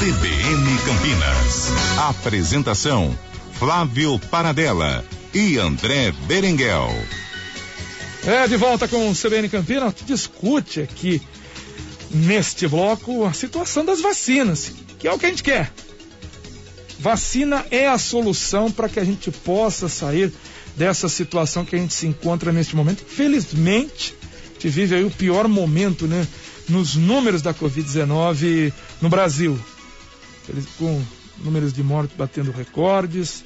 CBN Campinas. Apresentação: Flávio Paradella e André Berenguel. De volta com o CBN Campinas, a gente discute aqui neste bloco a situação das vacinas, que é o que a gente quer. Vacina é a solução para que a gente possa sair dessa situação que a gente se encontra neste momento. Felizmente, a gente vive aí o pior momento, né, nos números da Covid-19 no Brasil. Com números de mortes batendo recordes,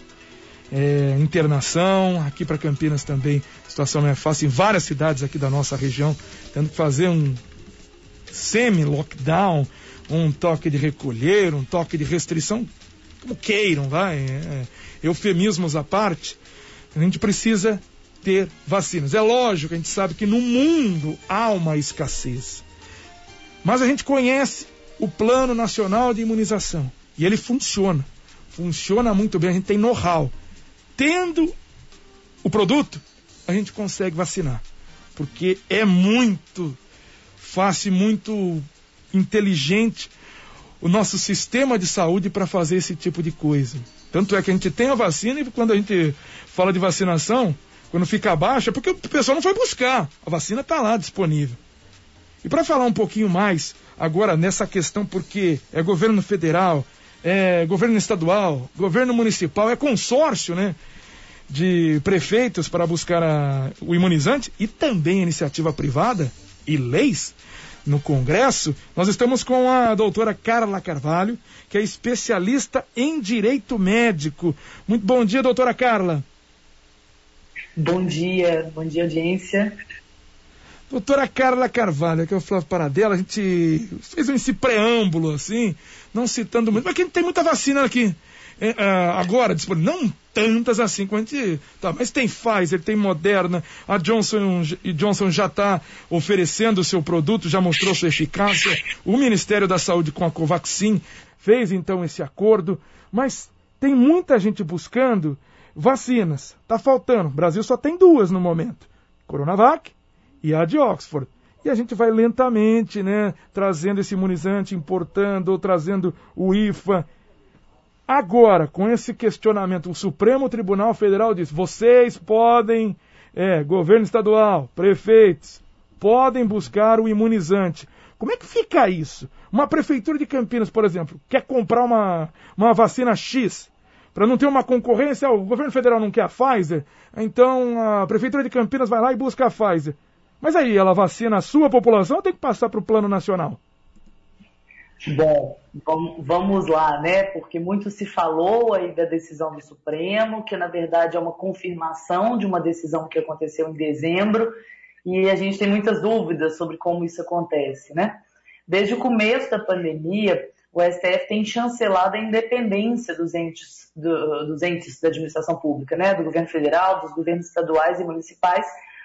internação, aqui para Campinas também a situação não é fácil, em várias cidades aqui da nossa região, tendo que fazer um semi-lockdown, um toque de recolher, um toque de restrição, como queiram, eufemismos à parte, a gente precisa ter vacinas. É lógico, a gente sabe que no mundo há uma escassez, mas a gente conhece o Plano Nacional de Imunização e ele funciona muito bem, a gente tem know-how. Tendo o produto, a gente consegue vacinar, porque é muito fácil, muito inteligente o nosso sistema de saúde para fazer esse tipo de coisa. Tanto é que a gente tem a vacina e quando a gente fala de vacinação, quando fica abaixo, é porque o pessoal não foi buscar. A vacina está lá disponível. E para falar um pouquinho mais agora nessa questão, porque é governo federal, é governo estadual, governo municipal, é consórcio, né, de prefeitos para buscar o imunizante e também iniciativa privada e leis no Congresso, nós estamos com a doutora Carla Carvalho, que é especialista em direito médico. Muito bom dia, doutora Carla. Bom dia audiência. Doutora Carla Carvalho, que é o Flávio Paradella, a gente fez esse preâmbulo, assim, não citando muito, mas que a gente tem muita vacina aqui agora disponível, não tantas assim como a gente... Tá, mas tem Pfizer, tem Moderna, a Johnson já está oferecendo o seu produto, já mostrou sua eficácia, o Ministério da Saúde com a Covaxin fez então esse acordo, mas tem muita gente buscando vacinas, tá faltando, o Brasil só tem duas no momento, Coronavac e a de Oxford. E a gente vai lentamente, né, trazendo esse imunizante, importando, ou trazendo o IFA. Agora, com esse questionamento, o Supremo Tribunal Federal diz, vocês podem, governo estadual, prefeitos, podem buscar o imunizante. Como é que fica isso? Uma prefeitura de Campinas, por exemplo, quer comprar uma vacina X, para não ter uma concorrência, o governo federal não quer a Pfizer, então a prefeitura de Campinas vai lá e busca a Pfizer. Mas aí, ela vacina a sua população ou tem que passar para o plano nacional? Bom, vamos lá, né? Porque muito se falou aí da decisão do Supremo, que na verdade é uma confirmação de uma decisão que aconteceu em dezembro, e a gente tem muitas dúvidas sobre como isso acontece, né? Desde o começo da pandemia, o STF tem chancelado a independência dos entes da administração pública, né? Do governo federal, dos governos estaduais e municipais,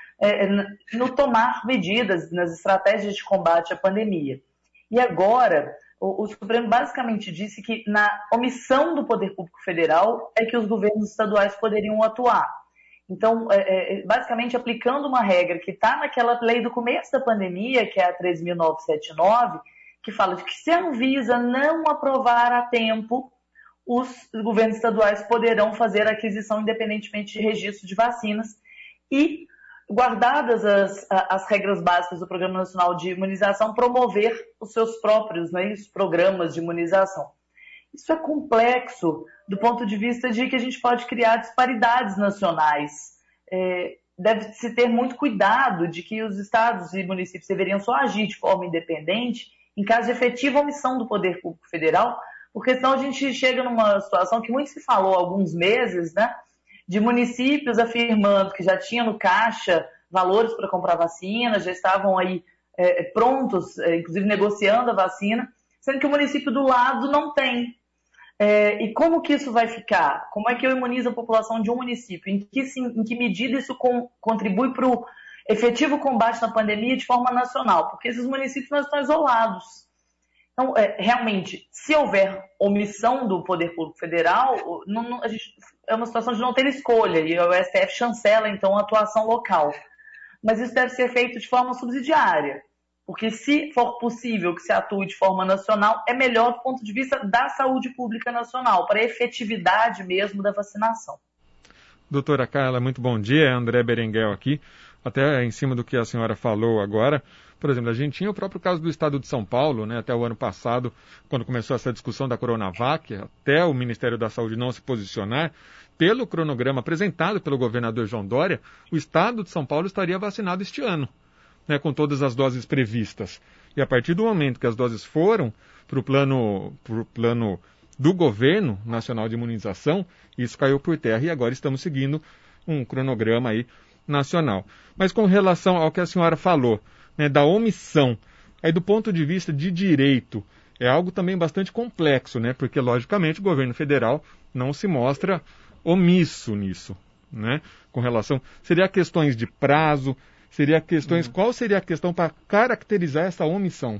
no tomar medidas nas estratégias de combate à pandemia. E agora, o Supremo basicamente disse que na omissão do Poder Público Federal é que os governos estaduais poderiam atuar. Então, basicamente aplicando uma regra que está naquela lei do começo da pandemia, que é a 13.979, que fala de que se a Anvisa não aprovar a tempo, os governos estaduais poderão fazer a aquisição independentemente de registro de vacinas e, guardadas as regras básicas do Programa Nacional de Imunização, promover os seus próprios, os programas de imunização. Isso é complexo do ponto de vista de que a gente pode criar disparidades nacionais. Deve-se ter muito cuidado de que os estados e municípios deveriam só agir de forma independente em caso de efetiva omissão do Poder Público Federal, porque senão a gente chega numa situação que muito se falou há alguns meses, né? De municípios afirmando que já tinham no caixa valores para comprar vacina, já estavam aí prontos, inclusive negociando a vacina, sendo que o município do lado não tem. E como que isso vai ficar? Como é que eu imunizo a população de um município? Em que medida isso contribui para o efetivo combate na pandemia de forma nacional? Porque esses municípios não estão isolados. Então, realmente, se houver omissão do Poder Público Federal, a gente, é uma situação de não ter escolha, e o STF chancela, então, a atuação local. Mas isso deve ser feito de forma subsidiária. porque se for possível que se atue de forma nacional, é melhor do ponto de vista da saúde pública nacional, para a efetividade mesmo da vacinação. Doutora Carla, muito bom dia. André Berenguel aqui. Até em cima do que a senhora falou agora, por exemplo, a gente tinha o próprio caso do estado de São Paulo, né, até o ano passado, quando começou essa discussão da Coronavac, até o Ministério da Saúde não se posicionar, pelo cronograma apresentado pelo governador João Dória, o estado de São Paulo estaria vacinado este ano, né, com todas as doses previstas. E a partir do momento que as doses foram para o plano do Governo Nacional de Imunização, isso caiu por terra e agora estamos seguindo um cronograma aí nacional. Mas com relação ao que a senhora falou, né, da omissão, aí do ponto de vista de direito, é algo também bastante complexo, né, porque logicamente o governo federal não se mostra omisso nisso, né, com relação, seria questões de prazo, seria questões, qual seria a questão para caracterizar essa omissão?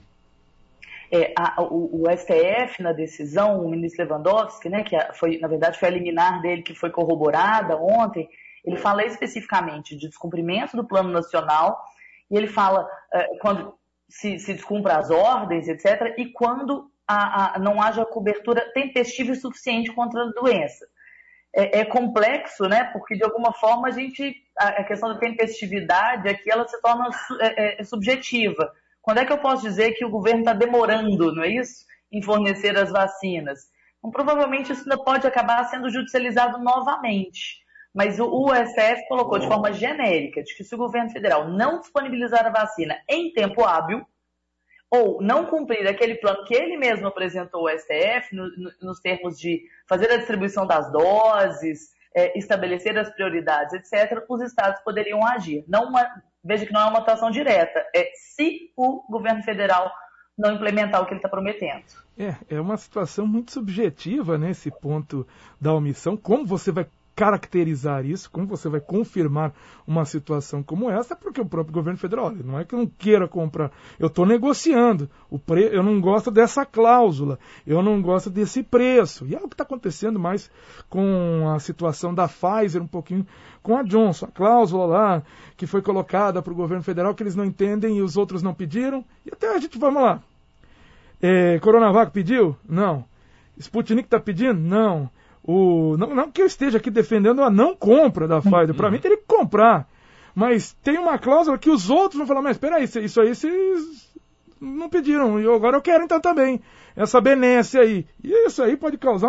O STF, na decisão, o ministro Lewandowski, né, na verdade foi a liminar dele que foi corroborada ontem, ele fala especificamente de descumprimento do Plano Nacional e ele fala quando se descumpra as ordens, etc., e quando não haja cobertura tempestiva e suficiente contra a doença. É complexo, né, porque de alguma forma a questão da tempestividade aqui ela se torna subjetiva. Quando é que eu posso dizer que o governo está demorando, não é isso, em fornecer as vacinas? Então, provavelmente isso ainda pode acabar sendo judicializado novamente. Mas o STF colocou de forma genérica de que se o governo federal não disponibilizar a vacina em tempo hábil, ou não cumprir aquele plano que ele mesmo apresentou ao STF, nos termos de fazer a distribuição das doses, estabelecer as prioridades, etc., os estados poderiam agir. Veja que não é uma atuação direta, se o governo federal não implementar o que ele está prometendo. É uma situação muito subjetiva, né, esse ponto da omissão. Como você vai caracterizar isso, como você vai confirmar uma situação como essa, porque o próprio governo federal, olha, não é que eu não queira comprar, eu estou negociando, eu não gosto dessa cláusula, eu não gosto desse preço, e é o que está acontecendo mais com a situação da Pfizer, um pouquinho com a Johnson, a cláusula lá que foi colocada para o governo federal que eles não entendem e os outros não pediram, e até a gente, vamos lá, Coronavac pediu? Não. Sputnik está pedindo? Não. Não que eu esteja aqui defendendo a não compra da Pfizer, para mim teria que comprar, mas tem uma cláusula que os outros vão falar, mas espera aí, isso aí vocês não pediram, e agora eu quero então também, essa benesse aí, e isso aí pode causar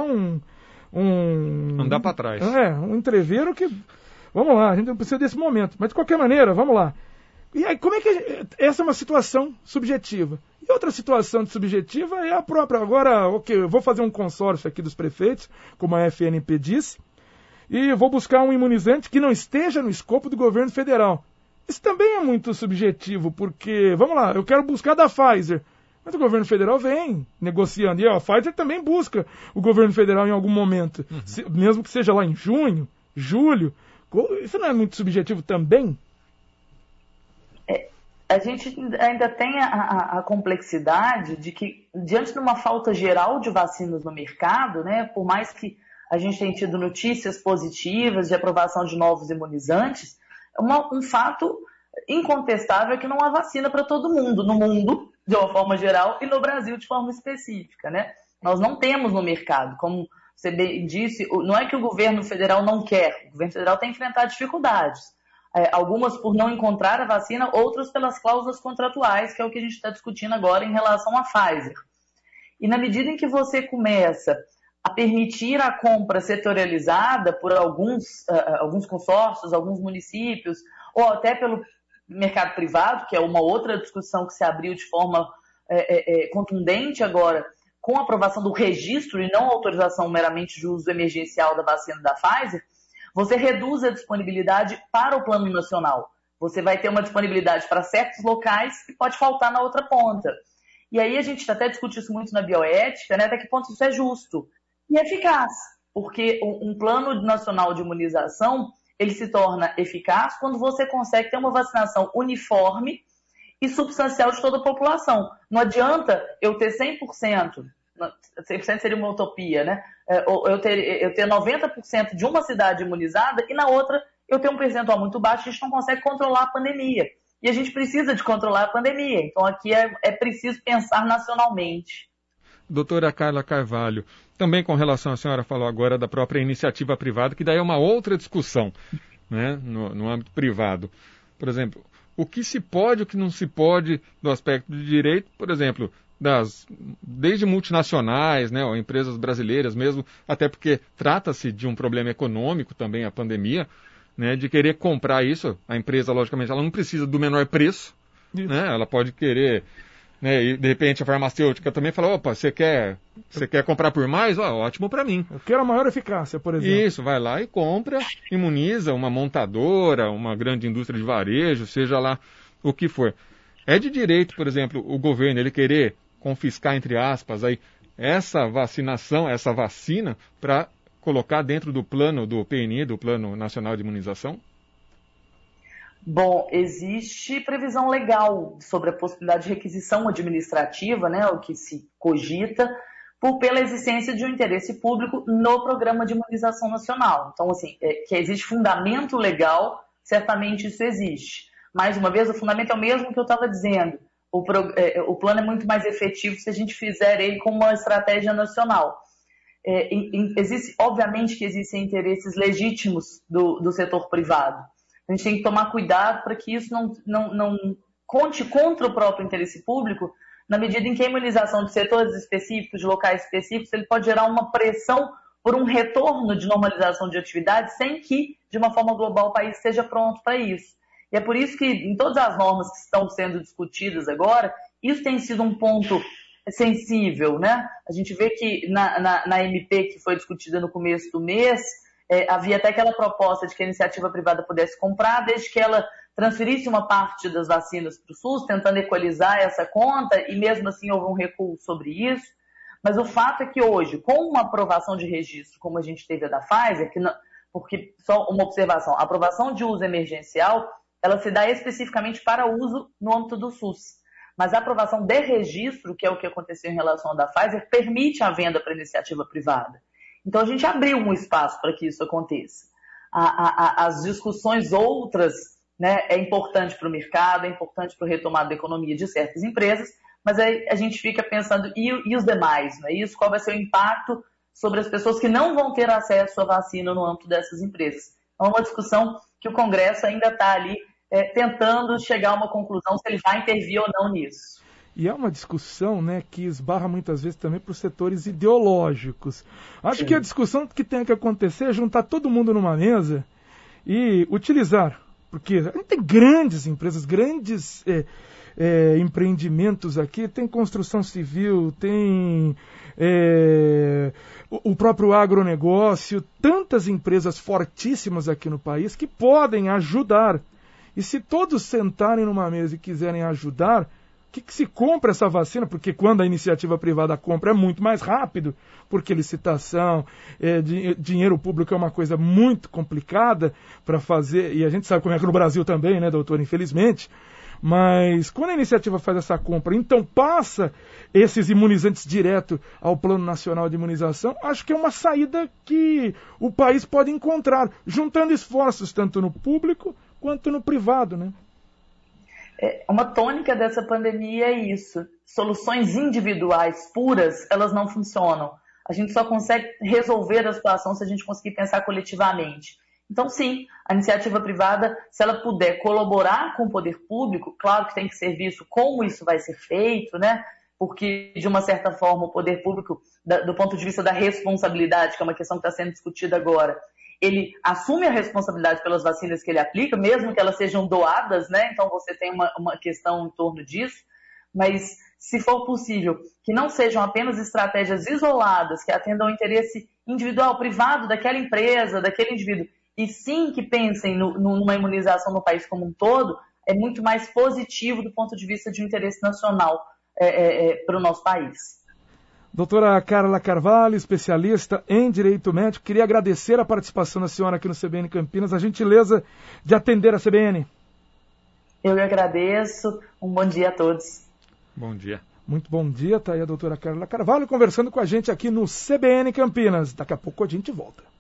andar para trás. Um entreveiro que, vamos lá, a gente não precisa desse momento, mas de qualquer maneira, vamos lá. E aí, como é que essa é uma situação subjetiva? E outra situação subjetiva é a própria. Agora, eu vou fazer um consórcio aqui dos prefeitos, como a FNP disse, e vou buscar um imunizante que não esteja no escopo do governo federal. Isso também é muito subjetivo, porque, vamos lá, eu quero buscar da Pfizer, mas o governo federal vem negociando, e a Pfizer também busca o governo federal em algum momento, mesmo que seja lá em junho, julho. Isso não é muito subjetivo também? A gente ainda tem a complexidade de que, diante de uma falta geral de vacinas no mercado, né, por mais que a gente tenha tido notícias positivas de aprovação de novos imunizantes, um fato incontestável é que não há vacina para todo mundo, no mundo, de uma forma geral, e no Brasil de forma específica, né? Nós não temos no mercado, como você bem disse, não é que o governo federal não quer, o governo federal tem que enfrentar dificuldades. Algumas por não encontrar a vacina, outras pelas cláusulas contratuais, que é o que a gente está discutindo agora em relação à Pfizer. E na medida em que você começa a permitir a compra setorializada por alguns consórcios, alguns municípios, ou até pelo mercado privado, que é uma outra discussão que se abriu de forma contundente agora, com a aprovação do registro e não a autorização meramente de uso emergencial da vacina da Pfizer, você reduz a disponibilidade para o plano nacional. Você vai ter uma disponibilidade para certos locais que pode faltar na outra ponta. E aí a gente até discute isso muito na bioética, né, até que ponto isso é justo e eficaz. Porque um plano nacional de imunização, ele se torna eficaz quando você consegue ter uma vacinação uniforme e substancial de toda a população. Não adianta eu ter 100%, 100% seria uma utopia, né? Eu ter 90% de uma cidade imunizada e na outra eu ter um percentual muito baixo, a gente não consegue controlar a pandemia. e a gente precisa de controlar a pandemia. Então aqui é preciso pensar nacionalmente. Doutora Carla Carvalho, também com relação, a senhora falou agora da própria iniciativa privada, que daí é uma outra discussão, né, no âmbito privado. Por exemplo, o que se pode, o que não se pode do aspecto de direito, por exemplo, desde multinacionais, né, ou empresas brasileiras mesmo, até porque trata-se de um problema econômico também, a pandemia, né, de querer comprar isso. A empresa, logicamente, ela não precisa do menor preço, né, ela pode querer... Né, e de repente a farmacêutica também fala, opa, você quer comprar por mais? Ótimo para mim. Eu quero a maior eficácia, por exemplo. Isso, vai lá e compra, imuniza uma montadora, uma grande indústria de varejo, seja lá o que for. É de direito, por exemplo, o governo ele querer confiscar, entre aspas, aí, essa vacinação, essa vacina, para colocar dentro do plano do PNI, do Plano Nacional de Imunização? Bom, existe previsão legal sobre a possibilidade de requisição administrativa, né, o que se cogita, pela existência de um interesse público no programa de imunização nacional. Então, assim, que existe fundamento legal, certamente isso existe. Mais uma vez, o fundamento é o mesmo que eu estava dizendo. O plano é muito mais efetivo se a gente fizer ele com uma estratégia nacional. Obviamente que existem interesses legítimos do setor privado. A gente tem que tomar cuidado para que isso não conte contra o próprio interesse público, na medida em que a imunização de setores específicos, de locais específicos, ele pode gerar uma pressão por um retorno de normalização de atividade sem que, de uma forma global, o país esteja pronto para isso. E é por isso que, em todas as normas que estão sendo discutidas agora, isso tem sido um ponto sensível, né? A gente vê que na MP que foi discutida no começo do mês, havia até aquela proposta de que a iniciativa privada pudesse comprar, desde que ela transferisse uma parte das vacinas para o SUS, tentando equalizar essa conta, e mesmo assim houve um recuo sobre isso. Mas o fato é que hoje, com uma aprovação de registro, como a gente teve a da Pfizer, porque só uma observação, a aprovação de uso emergencial, ela se dá especificamente para uso no âmbito do SUS. Mas a aprovação de registro, que é o que aconteceu em relação à da Pfizer, permite a venda para a iniciativa privada. Então, a gente abriu um espaço para que isso aconteça. As discussões outras, né, é importante para o mercado, é importante para o retomado da economia de certas empresas, mas aí a gente fica pensando, e os demais? Não é isso? Qual vai ser o impacto sobre as pessoas que não vão ter acesso à vacina no âmbito dessas empresas? É uma discussão que o Congresso ainda está ali tentando chegar a uma conclusão se ele vai intervir ou não nisso. E é uma discussão, né, que esbarra muitas vezes também para os setores ideológicos. Acho que a discussão que tem que acontecer é juntar todo mundo numa mesa e utilizar, porque a gente tem grandes empresas, grandes empreendimentos aqui, tem construção civil, tem o próprio agronegócio, tantas empresas fortíssimas aqui no país que podem ajudar. E se todos sentarem numa mesa e quiserem ajudar, que se compra essa vacina, porque quando a iniciativa privada compra é muito mais rápido, porque licitação, dinheiro público é uma coisa muito complicada para fazer, e a gente sabe como é que no Brasil também, né, doutor, infelizmente, mas quando a iniciativa faz essa compra, então passa esses imunizantes direto ao Plano Nacional de Imunização, acho que é uma saída que o país pode encontrar, juntando esforços tanto no público quanto no privado, né? Uma tônica dessa pandemia é isso. Soluções individuais puras, elas não funcionam. A gente só consegue resolver a situação se a gente conseguir pensar coletivamente. Então, sim, a iniciativa privada, se ela puder colaborar com o poder público, claro que tem que ser visto como isso vai ser feito, né? Porque, de uma certa forma, o poder público, do ponto de vista da responsabilidade, que é uma questão que está sendo discutida agora, ele assume a responsabilidade pelas vacinas que ele aplica, mesmo que elas sejam doadas, né? Então você tem uma questão em torno disso, mas se for possível, que não sejam apenas estratégias isoladas, que atendam ao interesse individual, privado daquela empresa, daquele indivíduo, e sim que pensem numa imunização no país como um todo, é muito mais positivo do ponto de vista de um interesse nacional para o nosso país. Doutora Carla Carvalho, especialista em Direito Médico, queria agradecer a participação da senhora aqui no CBN Campinas, a gentileza de atender a CBN. Eu agradeço, um bom dia a todos. Bom dia. Muito bom dia, está aí a doutora Carla Carvalho conversando com a gente aqui no CBN Campinas. Daqui a pouco a gente volta.